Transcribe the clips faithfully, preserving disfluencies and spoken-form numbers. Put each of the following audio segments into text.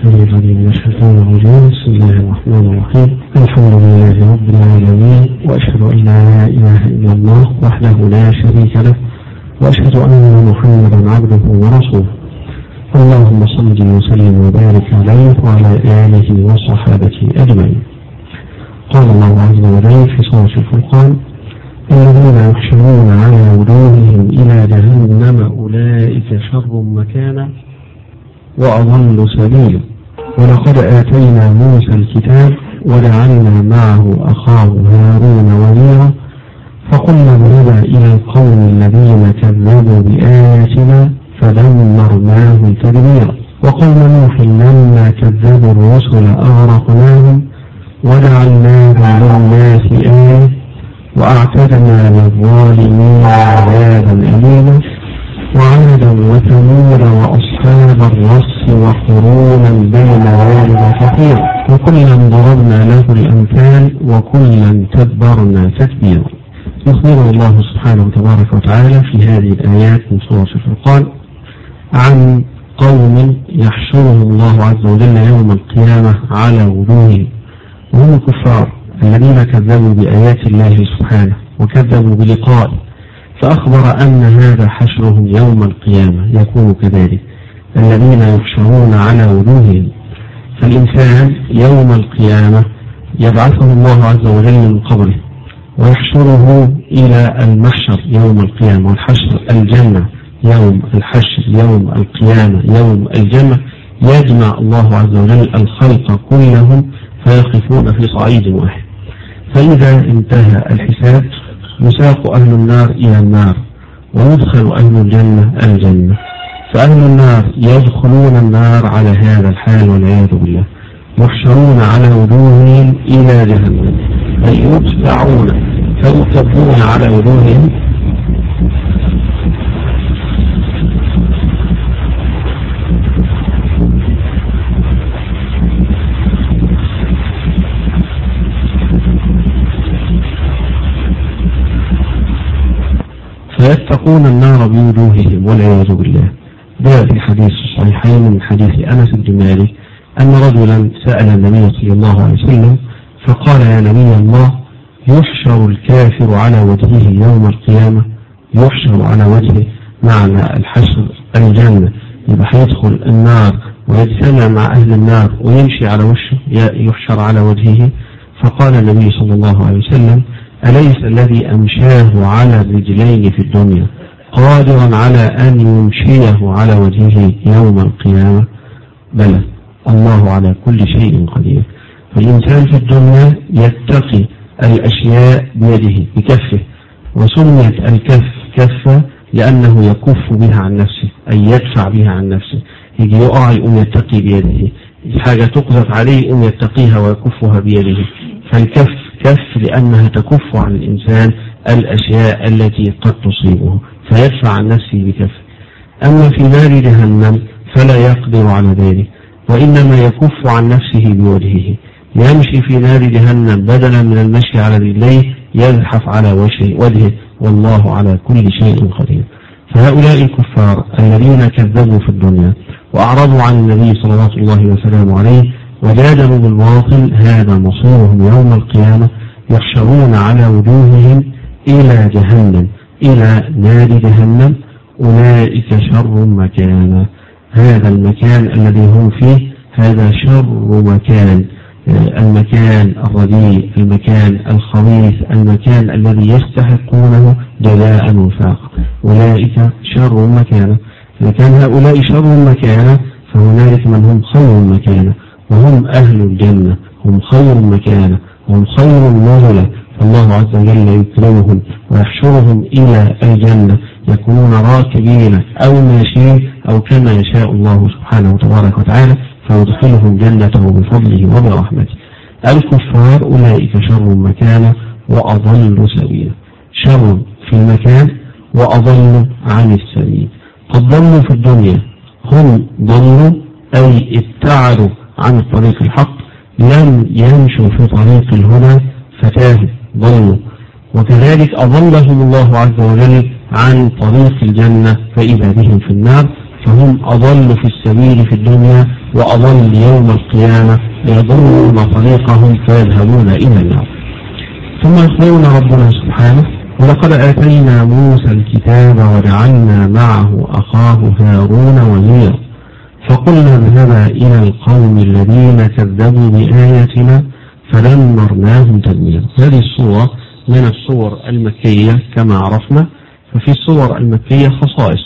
السميع العليم من الشيطان الرجيم. بسم الله الرحمن الرحيم. الحمد لله رب العالمين، وأشهد أن لا إله إلا الله وحده لا شريك له، وأشهد أن محمدا عبده ورسوله. اللهم صل وسلم وبارك عليه وعلى آله وصحابته أجمعين. قال الله عز وجل في سورة الفرقان: الذين يحشرون على وجوههم إلى جهنم أولئك شر مكانا وأضل سبيلا. ولقد آتينا موسى الكتاب وجعلنا معه أخاه هارون وزيرا فقلنا اضرب إلى القوم الذين كذبوا بآياتنا فدمرناهم تدميرا. وقوم نوح لما كذبوا الرسل أغرقناهم وجعلناهم للناس آية وأعتدنا للظالمين عذابا أليما. وعادا وثمود وأصحاب الرس وقرونا بين ذلك كثيرا وكلا ضربنا له الأمثال وكلا تدبرنا تتبيرا. يخبر الله سبحانه تبارك وتعالى في هذه الآيات من سورة الفرقان عن قوم يحشرهم الله عز وجل يوم القيامة على وجوههم، وهم الكفار الذين كذبوا بآيات الله سبحانه وكذبوا بلقائه، فأخبر أن هذا حشرهم يوم القيامة يكون كذلك، الذين يحشرون على وجوههم. فالإنسان يوم القيامة يبعثه الله عز وجل من قبره ويحشره إلى المحشر يوم القيامة، والحشر الجنة يوم الحشر يوم القيامة يوم الجنة، يجمع الله عز وجل الخلق كلهم فيقفون في صعيد واحد. فإذا انتهى الحساب يساق أهل النار إلى النار ويدخل أهل الجنة الجنة. فأهل النار يدخلون النار على هذا الحال والعياذ بالله، يحشرون على وجوههم إلى جهنم، أي يتبعون فيكبون على وجوههم فيتقون النار بوجوههم والعياذ بالله. جاء في حديث الصحيحين من حديث أنس بن مالك أن رجلا سأل النبي صلى الله عليه وسلم فقال: يا نبي الله، يحشر الكافر على وجهه يوم القيامة؟ يحشر على وجهه معنى الحشر الجنة، يبقى هيدخل النار ويجتمع مع أهل النار ويمشي على وشه، يحشر على وجهه. فقال النبي صلى الله عليه وسلم: أليس الذي أمشاه على الرجلين في الدنيا قادرا على أن يمشيه على وجهه يوم القيامة؟ بلى، الله على كل شيء قدير. فالإنسان في الدنيا يتقي الأشياء بيده بكفه، وسميت الكف كفة لأنه يكف بها عن نفسه، أي يدفع بها عن نفسه. يجي يقع يقوم يتقي بيده، حاجة تقذف عليه يقوم يتقيها ويكفها بيده. فالكف كف لأنها تكف عن الإنسان الأشياء التي قد تصيبه فيدفع عن نفسه بكفه. أما في نار جهنم فلا يقدر على ذلك، وإنما يكف عن نفسه بوجهه، يمشي في نار جهنم بدلا من المشي على رجليه يزحف على وجهه، والله على كل شيء قدير. فهؤلاء الكفار الذين كذبوا في الدنيا وأعرضوا عن النبي صلى الله وسلم عليه وجادلوا بالباطل، هذا مصيرهم يوم القيامة، يحشرون على وجوههم إلى جهنم، إلى نار جهنم. أولئك شر مكانا، هذا المكان الذي هم فيه هذا شر مكان، المكان الرديء، المكان الخبيث، المكان الذي يستحقونه جزاء وفاقا. أولئك شر مكانا. إذا كان هؤلاء شر مكانا فهنالك من هم خير مكانا، وهم أهل الجنة، هم خير مكانا، هم خير نزلا. فالله عز وجل يكرمهم ويحشرهم إلى الجنة، يكونون راكبين أو ماشيين أو كما يشاء الله سبحانه تبارك وتعالى، فيدخلهم جنته بفضله وبرحمته. الكفار أولئك شر مكانا وأضل سبيلا، شر في المكان وأضل عن السبيل. قد ضلوا في الدنيا، هم ضلوا أي ابتعدوا عن الطريق الحق، لم يمشوا في طريق الهدى فتاهوا ضلوا. وكذلك أضلهم الله عز وجل عن طريق الجنة فإذا بهم في النار، فهم أضل في السبيل في الدنيا وأضل يوم القيامة، يضرون طريقهم فيذهبون إلى النار. ثم يخبرنا ربنا سبحانه: ولقد آتينا موسى الكتاب وجعلنا معه أخاه هارون وزيرا فقلنا اذهبا إلى القوم الذين كذبوا بآياتنا فدمرناهم تدميرا. هذه الصورة من الصور المكية كما عرفنا، ففي الصور المكية خصائص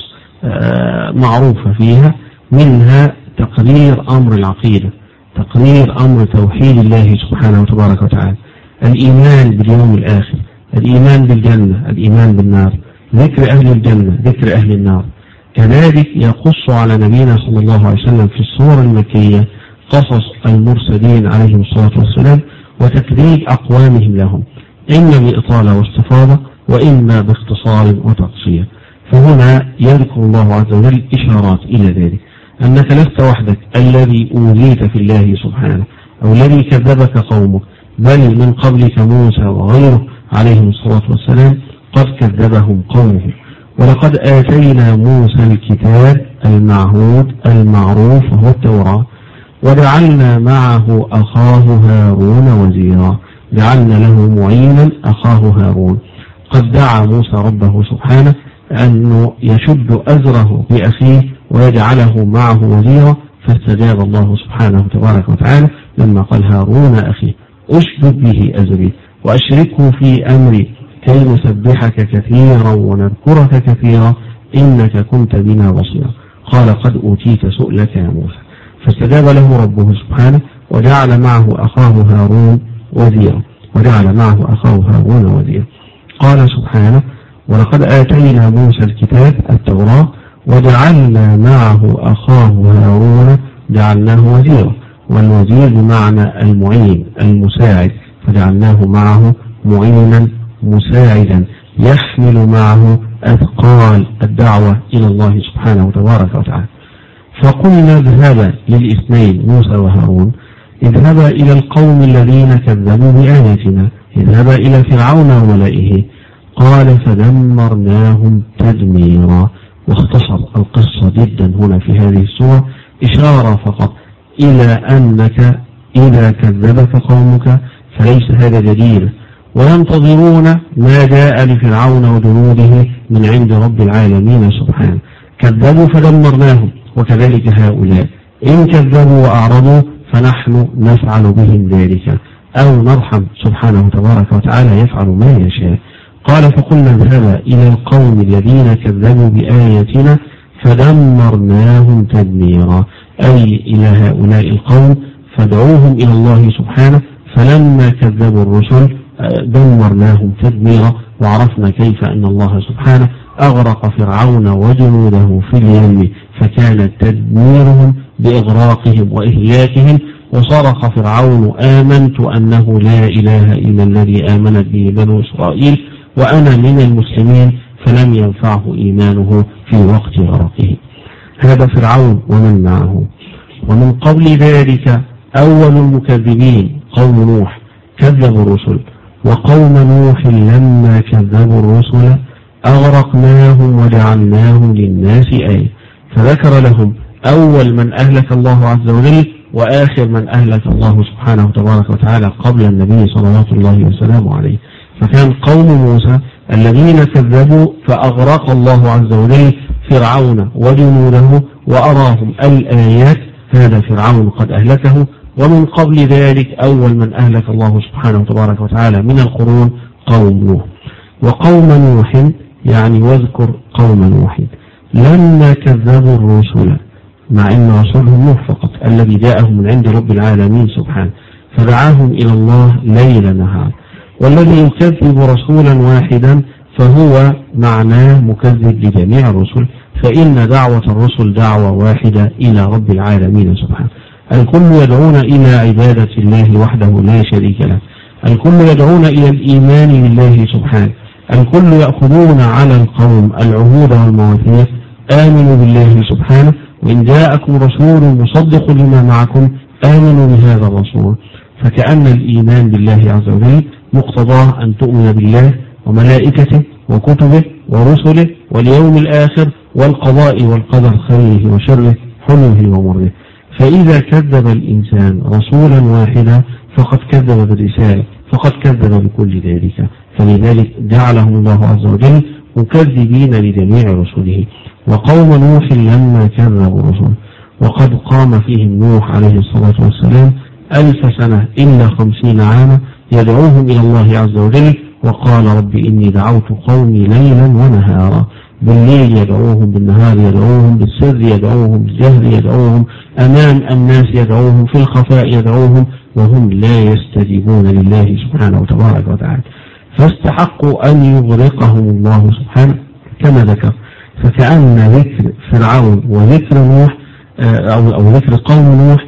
معروفة فيها، منها تقرير أمر العقيدة، تقرير أمر توحيد الله سبحانه وتبارك وتعالى، الإيمان باليوم الآخر، الإيمان بالجنة، الإيمان بالنار، ذكر أهل الجنة، ذكر أهل النار. كذلك يقص على نبينا صلى الله عليه وسلم في الصور المكية قصص المرسلين عليهم الصلاة والسلام وتكذيب أقوامهم لهم، إما بإطالة واستفاضة وإما باختصار وتقصير. فهنا يذكر الله عز وجل إشارات إلى ذلك، أنك لست وحدك الذي أوذيت في الله سبحانه أو الذي كذبك قومك، بل من قبلك موسى وغيره عليهم الصلاة والسلام قد كذبهم قومه. ولقد آتينا موسى الكتاب المعهود المعروف وهو التوراة وجعلنا معه أخاه هارون وزيرا، جعلنا له معينا أخاه هارون. قد دعا موسى ربه سبحانه أنه يشد أزره بأخيه ويجعله معه وزيرا، فاستجاب الله سبحانه تبارك وتعالى لما قال: هارون أخي أشدد به أزري وأشركه في أمري كي نسبحك كثيرا ونذكرك كثيرا إنك كنت بنا بصيرا. قال: قد أوتيت سؤلك يا موسى. فاستجاب له ربه سبحانه وجعل معه أخاه هارون وزيرا، وجعل معه أخاه هارون وزيرا. قال سبحانه: ولقد آتينا موسى الكتاب التوراة وجعلنا معه أخاه هارون جعلناه وزيرا، والوزير بمعنى المعين المساعد، فجعلناه معه معينا مساعدا يحمل معه أثقال الدعوة إلى الله سبحانه وتبارك وتعالى. فقلنا اذهبا للاثنين موسى وهارون، اذهبا إلى القوم الذين كذبوا بآياتنا، اذهبا إلى فرعون وملئه. قال: فدمرناهم تدميرا. واختصر القصة جدا هنا في هذه السورة، إشارة فقط إلى أنك إذا كذبك قومك فليس هذا جديد، وينتظرون ما جاء لفرعون وجنوده من عند رب العالمين سبحانه. كذبوا فدمرناهم، وكذلك هؤلاء إن كذبوا وأعرضوا فنحن نفعل بهم ذلك، أو نرحم سبحانه تبارك وتعالى يفعل ما يشاء. قال: فقلنا اذهبا إلى القوم الذين كذبوا بآياتنا فدمرناهم تدميرا، أي إلى هؤلاء القوم فادعوهم إلى الله سبحانه، فلما كذبوا الرسل دمرناهم تدميرا. وعرفنا كيف أن الله سبحانه أغرق فرعون وجنوده في اليم، فكان تدميرهم بإغراقهم وإهلاكهم. وصرخ فرعون: آمنت أنه لا إله إلا الذي آمنت به بنو إسرائيل وأنا من المسلمين، فلم ينفعه إيمانه في وقت غرقه. هذا فرعون ومن معه. ومن قبل ذلك أول المكذبين قوم نوح، كذبوا الرسل، وقوم نوح لما كذبوا الرسل أغرقناهم وجعلناهم للناس آية. فذكر لهم أول من أهلك الله عز وجل وآخر من أهلك الله سبحانه تبارك وتعالى قبل النبي صلوات الله وسلامه عليه. فكان قوم موسى الذين كذبوا فأغرق الله عز وجل فرعون وجنوده وأراهم الآيات، هذا فرعون قد أهلكه. ومن قبل ذلك أول من أهلك الله سبحانه تبارك وتعالى من القرون قوم نوح. وقوم نوح يعني واذكر قوم نوح لما كذبوا الرسل، مع أن رسولهم نوح فقط الذي جاءهم من عند رب العالمين سبحانه، فدعاهم إلى الله ليل نهار. والذي يكذب رسولا واحدا فهو معناه مكذب لجميع الرسل، فإن دعوة الرسل دعوة واحدة إلى رب العالمين سبحانه. الكل يدعون إلى عبادة الله وحده لا شريك له، الكل يدعون إلى الإيمان بالله سبحانه، الكل يأخذون على القوم العهود والمواثيق. آمنوا بالله سبحانه، وإن جاءكم رسول مصدق لما معكم آمنوا بهذا الرسول. فكأن الإيمان بالله عز وجل مقتضاه أن تؤمن بالله وملائكته وكتبه ورسله واليوم الآخر والقضاء والقدر خيره وشره حلوه ومره. فإذا كذب الإنسان رسولا واحدا فقد كذب بالرسالة، فقد كذب بكل ذلك. فلذلك جعلهم الله عز وجل مكذبين لجميع رسله. وقوم نوح لما كذبوا الرسل وقد قام فيهم نوح عليه الصلاة والسلام ألف سنة إلا خمسين عاما يدعوهم إلى الله عز وجل، وقال رب إني دعوت قومي ليلا ونهارا. بالليل يدعوهم، بالنهار يدعوهم، بالسر يدعوهم، بالجهر يدعوهم، أمام الناس يدعوهم، في الخفاء يدعوهم، وهم لا يستجيبون لله سبحانه وتبارك وتعالى، فاستحقوا أن يغرقهم الله سبحانه كما ذكر. فكأن ذكر فرعون وذكر نوح أو, أو ذكر قوم نوح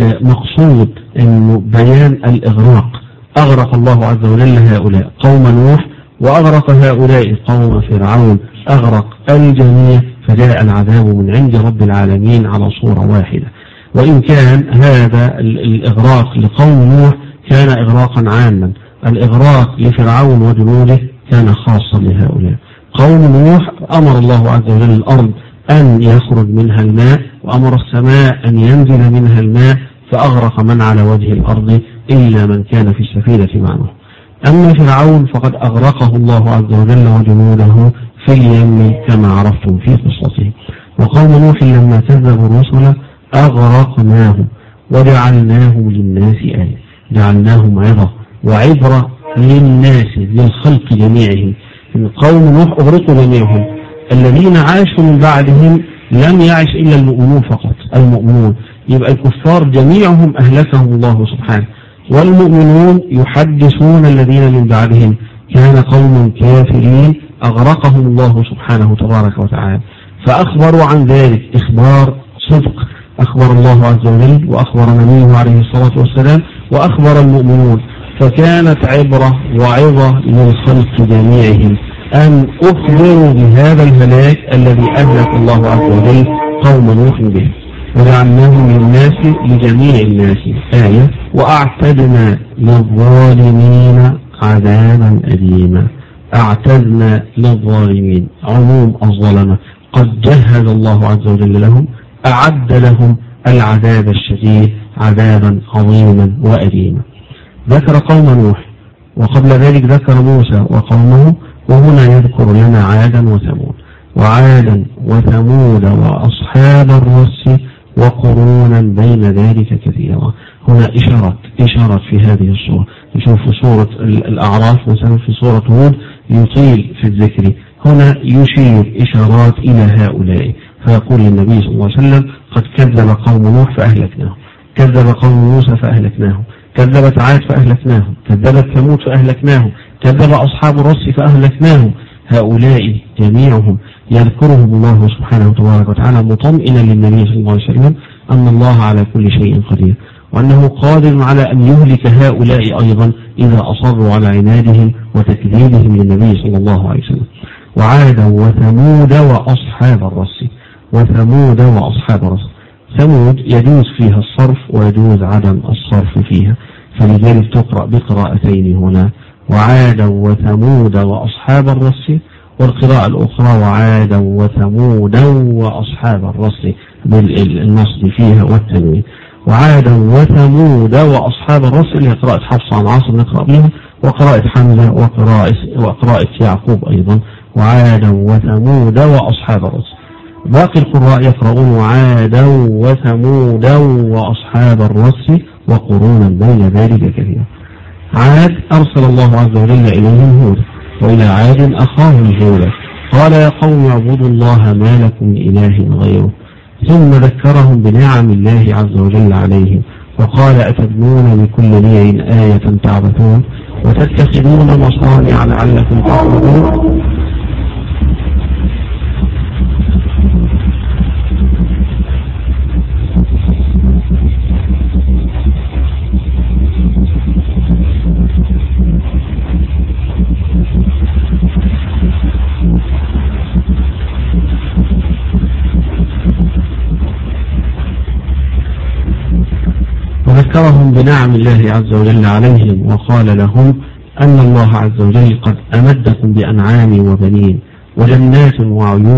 مقصود أنه بيان الإغراق. أغرق الله عز وجل هؤلاء قوم نوح، وأغرق هؤلاء قوم فرعون، أغرق الجميع، فجاء العذاب من عند رب العالمين على صورة واحدة. وإن كان هذا الإغراق لقوم نوح كان إغراقا عاما، الإغراق لفرعون وجنوده كان خاصا لهؤلاء. قوم نوح أمر الله عز وجل الأرض أن يخرج منها الماء، وأمر السماء أن ينزل منها الماء، فأغرق من على وجه الأرض إلا من كان في السفينة معه. أما فرعون فقد أغرقه الله عز وجل وجنوده في اليم كما عرفتم في قصته. وقوم نوح لما كذبوا الرسل أغرقناهم وجعلناهم للناس آية، جعلناهم عظة وعبرة للناس للخلق جميعهم. إن قوم نوح أغرقوا جميعهم، الذين عاشوا من بعدهم لم يعش إلا المؤمنون فقط، المؤمنون، يبقى الكفار جميعهم أهلكهم الله سبحانه، والمؤمنون يحدثون الذين من بعدهم كان قوم كافرين أغرقهم الله سبحانه تبارك وتعالى. فأخبروا عن ذلك إخبار صدق، أخبر الله عز وجل وأخبر نبيه عليه الصلاة والسلام وأخبر المؤمنون، فكانت عبرة وعظة للخلق جميعهم أن أخبروا بهذا الهلاك الذي أهلك الله عز وجل قوم نوح به. وجعلناهم للناس لجميع الناس آية وأعتدنا للظالمين عذابا أليما. أعتدنا للظالمين عموم الظلمة، قد جهز الله عز وجل لهم، أعد لهم العذاب الشديد عذابا عظيما وأليما. ذكر قوم نوح وقبل ذلك ذكر موسى وقومه، وهنا يذكر لنا عادا وثمود، وعادا وثمود وأصحاب الرس وقرونا بين ذلك كثيرا. هنا إشارات إشارات في هذه الصورة. نشوف في سورة الأعراف مثلا، في سورة هود يطيل في الذكر، هنا يشير إشارات إلى هؤلاء، فيقول للنبي صلى الله عليه وسلم قد كذب قوم نوح فأهلكناهم، كذب قوم موسى فأهلكناهم، كذبت عاد فأهلكناهم، كذبت ثمود فأهلكناهم، كذب أصحاب الرس فأهلكناهم. هؤلاء جميعهم يذكرهم الله سبحانه وتبارك وتعالى مطمئنا للنبي صلى الله عليه وسلم أن الله على كل شيء قدير، وأنه قادر على أن يهلك هؤلاء أيضا إذا أصروا على عنادهم وتكذيبهم للنبي صلى الله عليه وسلم. وعادا وثمود وأصحاب الرس، وثمود وأصحاب الرس. ثمود يجوز فيها الصرف ويجوز عدم الصرف فيها، فلذلك تقرأ بقراءتين هنا، وعادا وثمود وأصحاب الرس، والقراءة الأخرى وعادا وثمود وأصحاب الرس بالنصب فيها والتنوين. وعادا وثمود وأصحاب الرس اللي هي قراءة حفص عن عاصم نقرأ بها، وقراءة حمزة وقراءة, وقراءة يعقوب أيضا، وعادا وثمود وأصحاب الرس. باقي القراء يقرؤون وعادا وثمود وأصحاب الرس وقرونا بين ذلك كثيرا. عاد أرسل الله عز وجل إليهم هودا، وإلى عاد أخاهم هودا قال يا قوم اعبدوا الله ما لكم من إله غيره، ثم ذكرهم بنعم الله عز وجل عليهم وقال أتبنون بكل ريع آية تعبثون وتتخذون مصانع لعلكم تخلدون. وذكرهم بنعم الله عز وجل عليهم وقال لهم أن الله عز وجل قد أمدكم بأنعام وبنين وجنات وعيون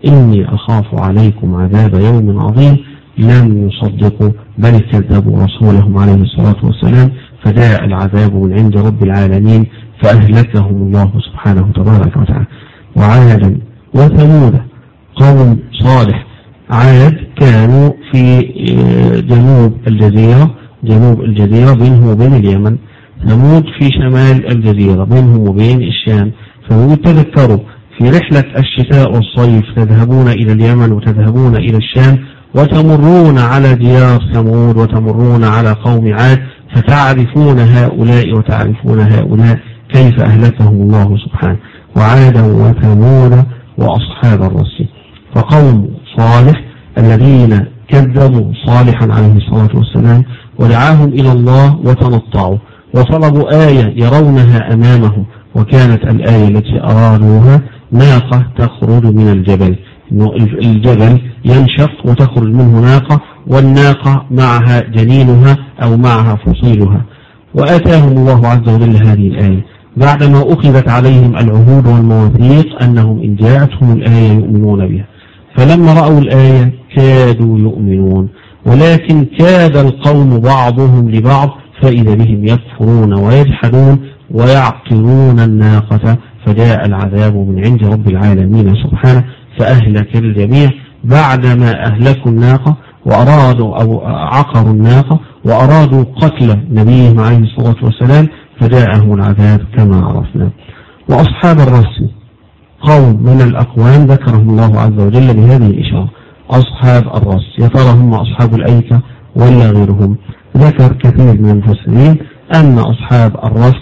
إني أخاف عليكم عذاب يوم عظيم لم يصدقوا بل كذبوا رسولهم عليه الصلاة والسلام فجاء العذاب من عند رب العالمين فأهلكهم الله سبحانه تبارك وتعالى. وعادا وثمود قوم صالح. عاد كانوا في جنوب الجزيرة جنوب الجزيرة بينهم وبين اليمن، ثمود في شمال الجزيرة بينهم وبين الشام. فهم تذكروا في رحلة الشتاء والصيف تذهبون إلى اليمن وتذهبون إلى الشام وتمرون على ديار ثمود وتمرون على قوم عاد فتعرفون هؤلاء وتعرفون هؤلاء كيف أهلكهم الله سبحانه. وعادا وثمود وأصحاب الرس. فقوم صالح الذين كذبوا صالحا عليه الصلاة والسلام ودعاهم إلى الله وتنطعوا وطلبوا آية يرونها أمامهم، وكانت الآية التي أرادوها ناقة تخرج من الجبل. الجبل ينشق وتخرج منه ناقة، والناقة معها جنينها أو معها فصيلها. وآتاهم الله عز وجل هذه الآية بعدما أخذت عليهم العهود والمواثيق أنهم إن جاءتهم الآية يؤمنون بها. فلما رأوا الآية كادوا يؤمنون، ولكن كاد القوم بعضهم لبعض فإذا بهم يكفرون ويجحدون ويعقرون الناقة، فجاء العذاب من عند رب العالمين سبحانه فأهلك الجميع بعدما أهلكوا الناقة وأرادوا أو عقروا الناقة وأرادوا قتل نبيهم عليه الصلاة والسلام فجاءهم العذاب كما عرفنا. وأصحاب الرس قوم من الأقوام ذكرهم الله عز وجل بهذه الإشارة. أصحاب الرس يا ترى هم أصحاب الأيكة ولا غيرهم؟ ذكر كثير من المفسرين أن أصحاب الرس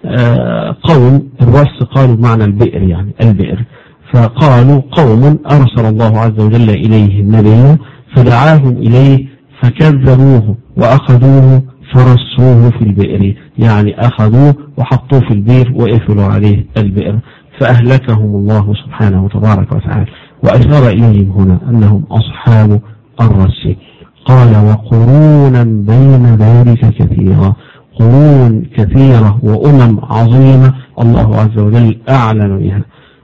قوم الرس قالوا معنى البئر، يعني البئر، فقالوا قوم أرسل الله عز وجل إليه النبي فدعاهم إليه فكذبوه وأخذوه فرسوه في البئر، يعني أخذوه وحطوه في البئر وقفلوا عليه البئر فأهلكهم الله سبحانه وتبارك وتعالى. وأشار إليهم هنا أنهم أصحاب الرس. قال وقرونا بين ذلك كثيرا، قرون كثيرة وأمم عظيمة الله عز وجل أعلن بها،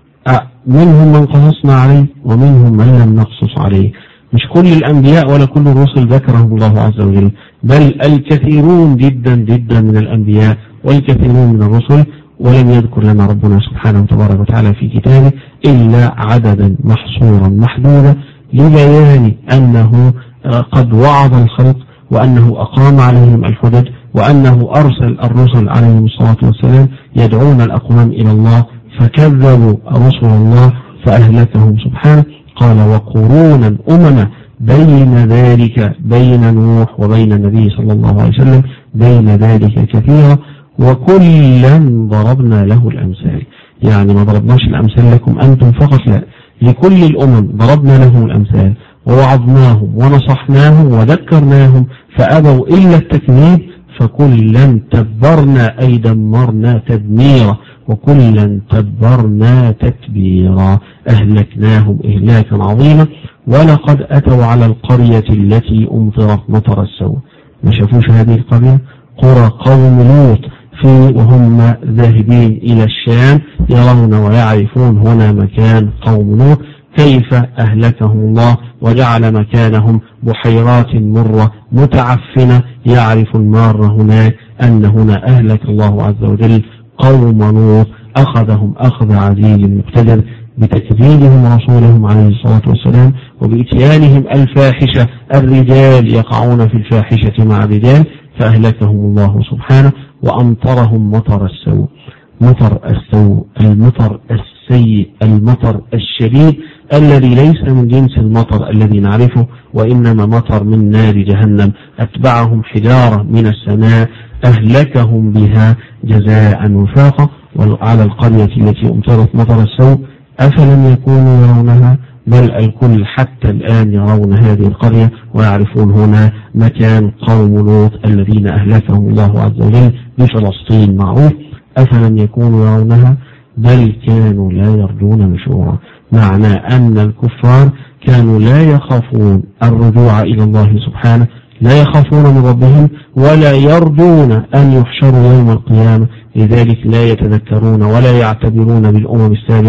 منهم من قصصنا عليه ومنهم من لم نقصص عليه. مش كل الأنبياء ولا كل الرسل ذكرهم الله عز وجل، بل الكثيرون جدا جدا من الأنبياء والكثيرون من الرسل، ولم يذكر لنا ربنا سبحانه وتبارك وتعالى في كتابه إلا عددا محصورا محدودا لبيان أنه قد وعظ الخلق وأنه أقام عليهم الحجج وأنه أرسل الرسل عليهم الصلاة والسلام يدعون الأقوام إلى الله فكذبوا رسل الله فأهلكهم سبحانه. قال وقرونا أمما بين ذلك بين نوح وبين النبي صلى الله عليه وسلم بين ذلك كثيرا وكلا ضربنا له الأمثال. يعني ما ضربناش الأمثال لكم أنتم فقط، لا، لكل الأمم ضربنا لهم الأمثال ووعظناهم ونصحناهم وذكرناهم فأبوا إلا التكذيب فكلا تبرنا أي دمرنا تدميرا وكلا تبرنا تتبيرا أهلكناهم إهلاكا عظيما. ولقد أتوا على القرية التي أمطرت مطر السوء. ما شافوش هذه القرية؟ قرى قوم لوط في وهم ذاهبين إلى الشام يرون ويعرفون هنا مكان قوم لوط كيف أهلكهم الله وجعل مكانهم بحيرات مرة متعفنة يعرف المار هناك أن هنا أهلك الله عز وجل قوم لوط أخذهم أخذ عزيز مقتدر بتكذيبهم رسولهم عليه الصلاة والسلام وبإتيانهم الفاحشة، الرجال يقعون في الفاحشة مع الرجال فأهلكهم الله سبحانه وأمطرهم مطر السوء. مطر السوء المطر السيء المطر الشديد الذي ليس من جنس المطر الذي نعرفه وإنما مطر من نار جهنم أتبعهم حجارة من السماء أهلكهم بها جزاء وفاقا. وعلى القرية التي أمطرت مطر السوء أفلم يكونوا يرونها بل الكل حتى الآن يرون هذه القرية ويعرفون هنا مكان قوم لوط الذين أهلكهم الله عز وجل بفلسطين معروف. أفلم يكونوا يرونها بل كانوا لا يرجون نشورا، معنى أن الكفار كانوا لا يخافون الرجوع إلى الله سبحانه، لا يخافون من ربهم ولا يرجون أن يحشروا يوم القيامة، لذلك لا يتذكرون ولا يعتبرون بالأمم السابقة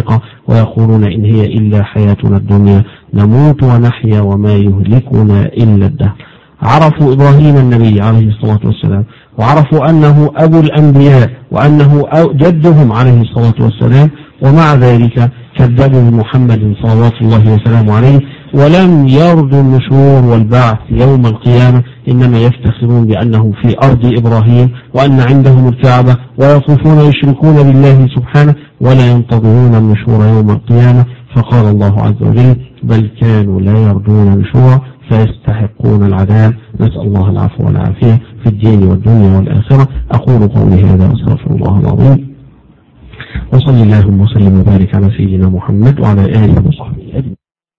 ويقولون إن هي إلا حياتنا الدنيا نموت ونحيا وما يهلكنا إلا الدهر. عرفوا إبراهيم النبي عليه الصلاة والسلام، وعرفوا أنه أبو الأنبياء وأنه جدهم عليه الصلاة والسلام، ومع ذلك كذبوا محمد صلوات الله وسلامه عليه، ولم يرجوا النشور والبعث يوم القيامة، إنما يفتخرون بأنه في أرض إبراهيم وأن عندهم الكعبة، ويطوفون يشركون بالله سبحانه ولا ينتظرون النشور يوم القيامة. فقال الله عز وجل: بل كانوا لا يرجون نشورا فيستحقون العذاب. نسأل الله العفو والعافية في الدين والدنيا والآخرة. أقول قولي هذا وأستغفر الله العظيم، وصلى اللهم وسلم وبارك على سيدنا محمد وعلى آله وصحبه أجمعين.